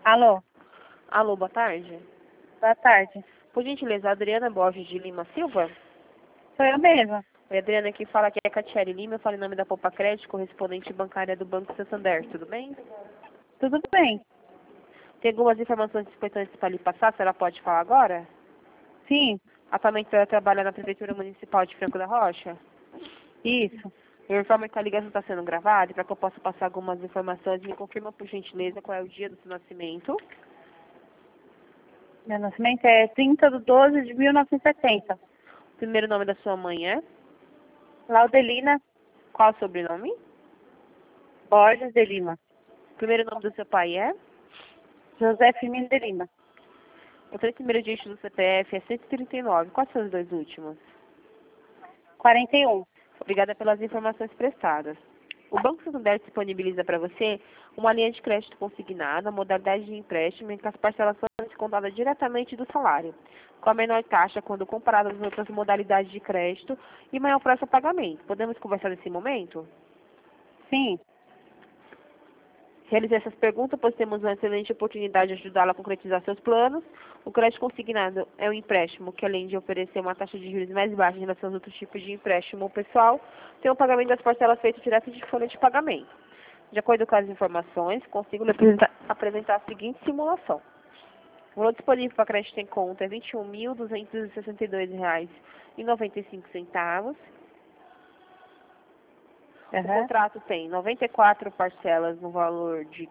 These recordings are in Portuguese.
Alô, Alô, boa tarde. boa tarde. Por gentileza, Adriana Borges de Lima Silva? Sou eu mesma. Oi, Adriana, aqui fala que é Catiele Lima, eu falo em nome da Poupa Crédito, correspondente bancária do Banco Santander, tudo bem? Tudo bem? Tem algumas informações importantes para lhe passar, a senhora pode falar agora? Sim, Atualmente a senhora trabalha na Prefeitura Municipal de Franco da Rocha? isso. Eu informo que a ligação está sendo gravada e para que eu possa passar algumas informações, me confirma por gentileza qual é o dia do seu nascimento. Meu nascimento é 30/12/1970. O primeiro nome da sua mãe é? Laudelina Qual o sobrenome? Borges de Lima. O primeiro nome do seu pai é? José Firmino de Lima. O três primeiros dígitos do CPF é 139. Quais são os dois últimos? 41. Obrigada pelas informações prestadas. O Banco Santander disponibiliza para você uma linha de crédito consignada, modalidade de empréstimo em que as parcelas são descontadas diretamente do salário, com a menor taxa quando comparada às outras modalidades de crédito e maior prazo a pagamento. Podemos conversar nesse momento? Sim, Realizei essas perguntas, pois temos uma excelente oportunidade de ajudá-la a concretizar seus planos. O crédito consignado é um empréstimo que, além de oferecer uma taxa de juros mais baixa em relação aos outros tipos de empréstimo pessoal, tem o pagamento das parcelas feito direto de folha de pagamento. De acordo com as informações, consigo lhe apresentar a seguinte simulação. O valor disponível para crédito em conta é R$ 21.262,95. O contrato tem 94 parcelas no valor de R$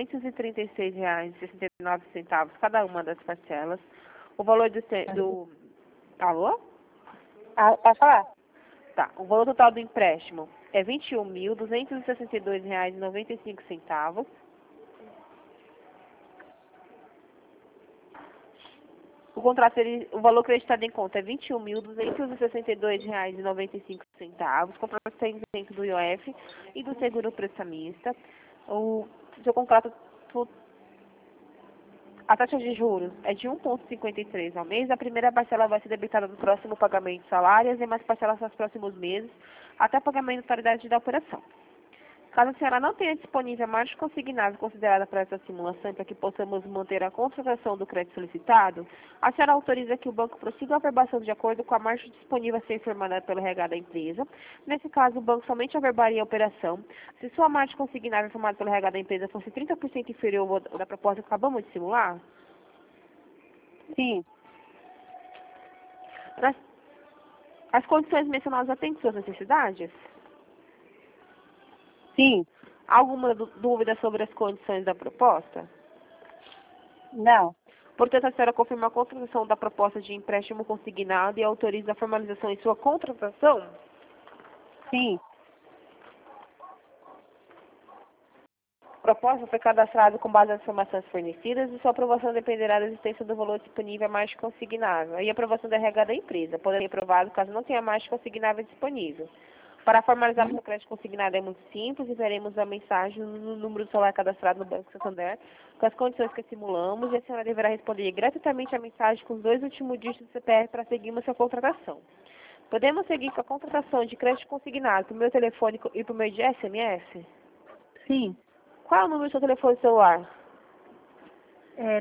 436,69 cada uma das parcelas. O valor do... Alô? Pode falar. Tá. O valor total do empréstimo é R$ 21.262,95. O contrato, o valor creditado em conta é R$ 21.262,95. O contrato tem isento do IOF e do seguro prestamista. O seu contrato, a taxa de juros é de 1,53 ao mês. A primeira parcela vai ser debitada no próximo pagamento de salário e as demais parcelas nos próximos meses, até o pagamento da totalidade da operação. Caso a senhora não tenha disponível a margem consignável considerada para essa simulação e para que possamos manter a contratação do crédito solicitado, a senhora autoriza que o banco prossiga a averbação de acordo com a margem disponível a ser informada pelo RH da empresa. Nesse caso, o banco somente averbaria a operação se sua margem consignável informada pelo RH da empresa fosse 30% inferior ao da proposta que acabamos de simular. Sim, As condições mencionadas atendem suas necessidades? sim, Há alguma dúvida sobre as condições da proposta? não, Portanto, a senhora confirma a contratação da proposta de empréstimo consignado e autoriza a formalização em sua contratação? sim, A proposta foi cadastrada com base nas informações fornecidas e sua aprovação dependerá da existência do valor disponível a margem consignável e a aprovação da RH da empresa, podendo ser aprovado caso não tenha margem consignável disponível. Para formalizar o crédito consignado é muito simples, enviaremos a mensagem no número do celular cadastrado no Banco Santander com as condições que simulamos e a senhora deverá responder gratuitamente a mensagem com os dois últimos dígitos do CPF para seguirmos sua contratação. Podemos seguir com a contratação de crédito consignado por meio telefônico e por meio de SMS? sim. Qual é o número do seu telefone celular? É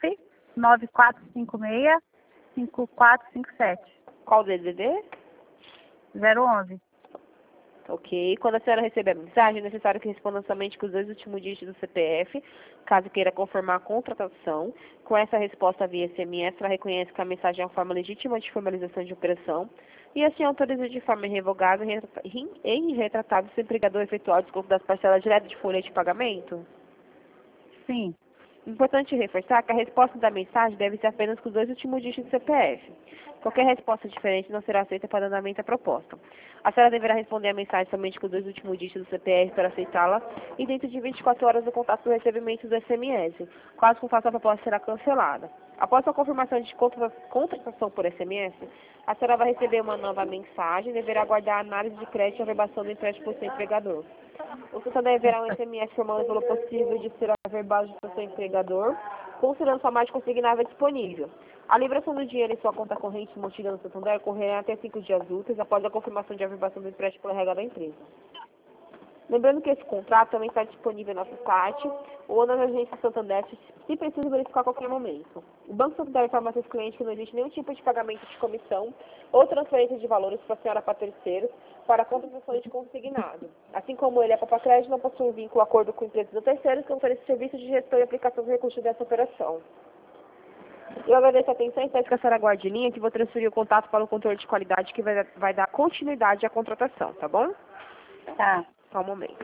99456-5457. Qual o DDD? 011. Ok. Quando a senhora receber a mensagem, é necessário que responda somente com os dois últimos dígitos do CPF, caso queira confirmar a contratação. Com essa resposta via SMS, ela reconhece que a mensagem é uma forma legítima de formalização de operação e assim autoriza de forma irrevogável e irretratável o empregador efetuar o desconto das parcelas direto de folha de pagamento. Sim, Importante reforçar que a resposta da mensagem deve ser apenas com os dois últimos dígitos do CPF. Qualquer resposta diferente não será aceita para andamento da proposta. A senhora deverá responder a mensagem somente com os dois últimos dígitos do CPF para aceitá-la e dentro de 24 horas do contato do recebimento do SMS. Caso contrário, a proposta será cancelada. Após a confirmação de contratação por SMS, a senhora vai receber uma nova mensagem e deverá aguardar a análise de crédito e averbação do empréstimo por seu empregador. O Santander deverá um SMS formando o valor possível de ser averbado do seu empregador, considerando sua margem consignável disponível. A liberação do dinheiro em sua conta corrente mantida no Santander ocorrerá até 5 dias úteis após a confirmação de averbação do empréstimo pela regra da empresa. Lembrando que esse contrato também está disponível no nosso site ou nas agências Santander, se precisa verificar a qualquer momento. O Banco Santander informa a seus clientes que não existe nenhum tipo de pagamento de comissão ou transferência de valores para a senhora para terceiros para a contratação de consignado. Assim como ele, a Papacred não possui um vínculo acordo com empresas ou terceiros que oferecem serviços de gestão e aplicação de recursos dessa operação. Eu agradeço a atenção e peço que a senhora aguarde em linha que vou transferir o contato para o controle de qualidade que vai dar continuidade à contratação, tá bom? Tá. Só um momento.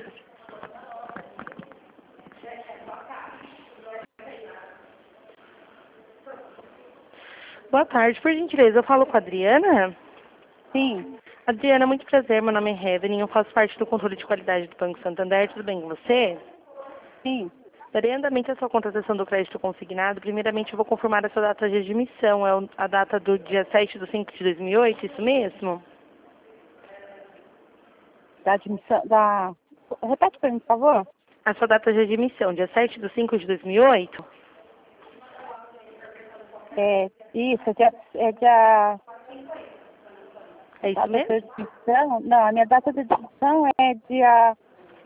Boa tarde, por gentileza, eu falo com a Adriana. Sim. Adriana, muito prazer, meu nome é Evelyn, eu faço parte do controle de qualidade do Banco Santander, tudo bem com você? Sim. Darei andamento à sua contratação do crédito consignado. Primeiramente, eu vou confirmar a sua data de admissão, a data do dia 7/5/2008, isso mesmo? Da admissão, Repete para mim, por favor. A sua data de admissão, dia 7/5/2008? Isso, é dia... É isso Data mesmo? de admissão? Não, a minha data de admissão é dia...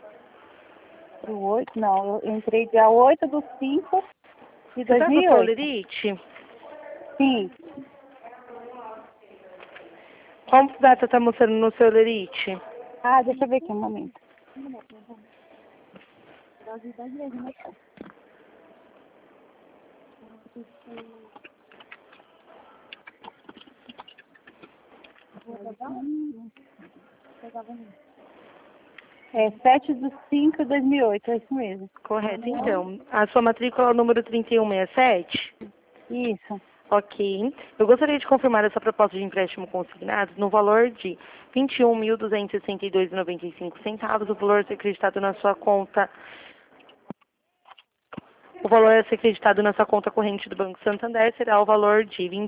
8, não, eu entrei dia 8/5 de Você está com o 2008. Celerite? Sim. Qual data está mostrando no Celerite? Ah, deixa eu ver aqui um momento. É 7/5/2008, é isso mesmo. Correto, então. A sua matrícula é o número 3167? Isso. Ok. Eu gostaria de confirmar essa proposta de empréstimo consignado no valor de R$ 21.262,95. O valor a ser acreditado na sua conta. O valor a ser acreditado na sua conta corrente do Banco Santander será o valor de R$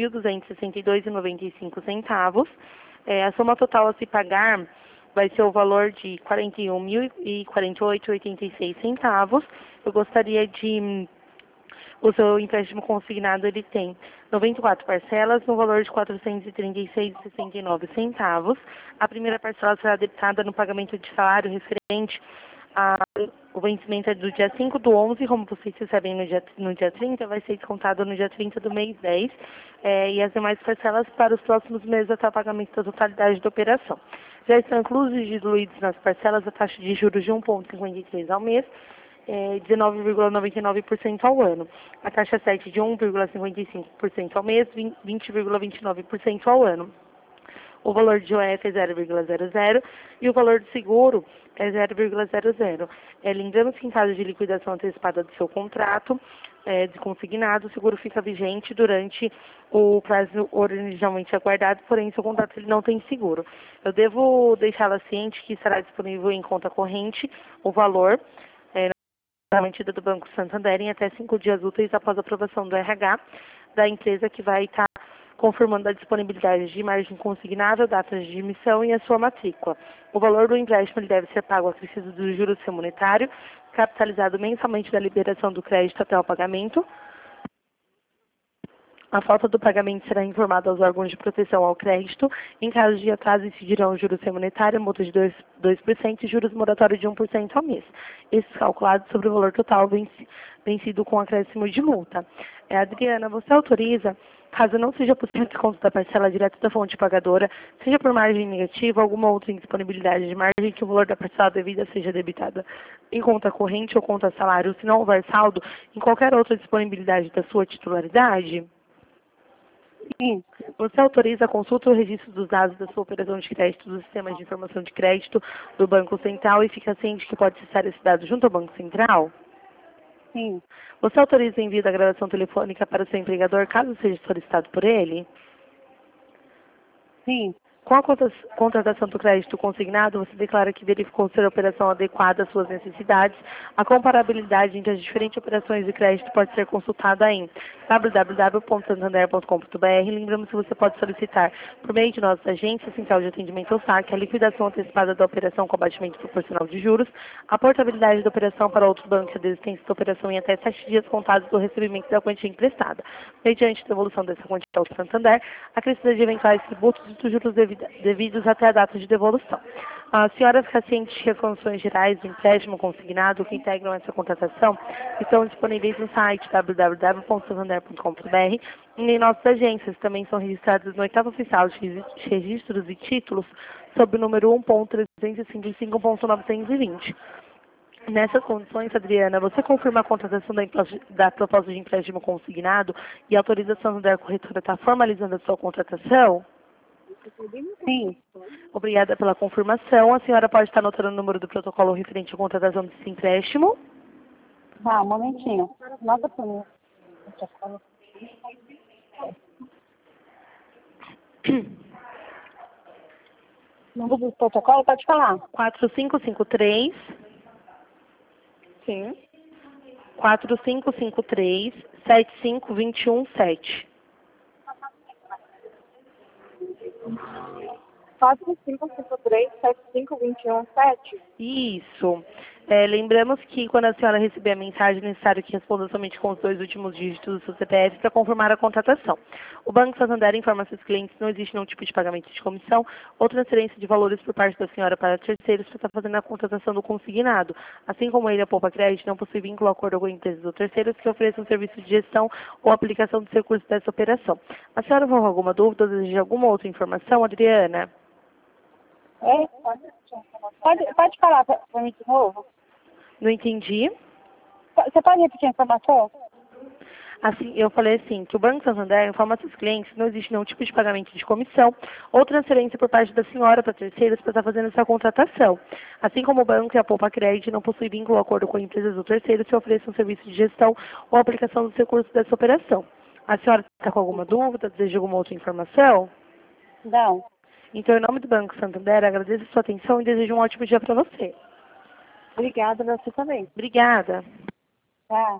21.262,95. A soma total a se pagar vai ser o valor de R$ 41.048,86. Eu gostaria de... O seu empréstimo consignado, ele tem 94 parcelas, no valor de R$ 436,69. A primeira parcela será debitada no pagamento de salário referente o vencimento é do dia 5/11, como vocês recebem no dia 30, vai ser descontado no dia 30 do mês 10, e as demais parcelas para os próximos meses até o pagamento da totalidade da operação. Já estão inclusos e diluídos nas parcelas a taxa de juros de 1,53 ao mês, 19,99% ao ano. A taxa 7 de 1,55% ao mês, 20,29% ao ano. O valor de OF é 0,00 e o valor de seguro é 0,00. Lembrando que em caso de liquidação antecipada do seu contrato de consignado, o seguro fica vigente durante o prazo originalmente aguardado, porém seu contrato ele não tem seguro. Eu devo deixá-la ciente que estará disponível em conta corrente o valor na mantida do Banco Santander em até 5 dias úteis após a aprovação do RH da empresa que vai estar confirmando a disponibilidade de margem consignável, datas de emissão e a sua matrícula. O valor do empréstimo ele deve ser pago acrescido do juros monetário, capitalizado mensalmente da liberação do crédito até o pagamento. A falta do pagamento será informada aos órgãos de proteção ao crédito. Em caso de atraso, incidirão juros monetário, multa de 2% e juros moratórios de 1% ao mês. Esses calculados sobre o valor total vencido com acréscimo de multa. Adriana, você autoriza, caso não seja possível o desconto da parcela direto da fonte pagadora, seja por margem negativa ou alguma outra indisponibilidade de margem, que o valor da parcela devida seja debitada em conta corrente ou conta salário, se não houver saldo, em qualquer outra disponibilidade da sua titularidade? Sim. Você autoriza a consulta ou registro dos dados da sua operação de crédito do sistema de informação de crédito do Banco Central e fica ciente que pode acessar esse dado junto ao Banco Central? Sim. Você autoriza o envio da gravação telefônica para o seu empregador, caso seja solicitado por ele? Sim. Com a contratação do crédito consignado, você declara que verificou ser a operação adequada às suas necessidades. A comparabilidade entre as diferentes operações de crédito pode ser consultada em www.santander.com.br. Lembramos que você pode solicitar, por meio de nossa agência central de atendimento ao saque, a liquidação antecipada da operação com abatimento proporcional de juros, a portabilidade da operação para outro banco e a desistência da operação em até 7 dias contados do recebimento da quantia emprestada. Mediante a devolução dessa quantia ao Santander, acrescida de eventuais tributos e dos juros devidos até a data de devolução. A senhora fica ciente de que as condições gerais do empréstimo consignado que integram essa contratação estão disponíveis no site www.santander.com.br e em nossas agências. Também são registradas no oitavo oficial de registros e títulos sob o número 1.355.920. Nessas condições, Adriana, você confirma a contratação da proposta de empréstimo consignado e a autorização da corretora está formalizando a sua contratação? Sim. Obrigada pela confirmação. A senhora pode estar anotando o número do protocolo referente à contratação desse empréstimo? Tá, um momentinho. Nota pra mim. Número do protocolo, pode falar. 4553 Sim. 4553 75217. 4553-75217. Isso. Lembramos que quando a senhora receber a mensagem, é necessário que responda somente com os 2 últimos dígitos do seu CPF para confirmar a contratação. O Banco Santander informa seus clientes que não existe nenhum tipo de pagamento de comissão ou transferência de valores por parte da senhora para terceiros para estar fazendo a contratação do consignado. Assim como ele, a Poupa Crédito, não possui vínculo ou acordo com empresas ou terceiros que ofereçam serviço de gestão ou aplicação dos recursos dessa operação. A senhora tem alguma dúvida ou deseja alguma outra informação, Adriana? Pode falar pra mim de novo? Não entendi. Você pode repetir a informação? Assim, eu falei assim, que o Banco Santander informa a seus clientes que não existe nenhum tipo de pagamento de comissão ou transferência por parte da senhora para terceiros para estar fazendo essa contratação. Assim como o banco e a Poupa Crédito não possuem vínculo ou acordo com empresas ou terceiros que ofereçam serviço de gestão ou aplicação dos recursos dessa operação. A senhora está com alguma dúvida, deseja alguma outra informação? Não. Então, em nome do Banco Santander, agradeço a sua atenção e desejo um ótimo dia para você. Obrigada, você também. Obrigada. Tá.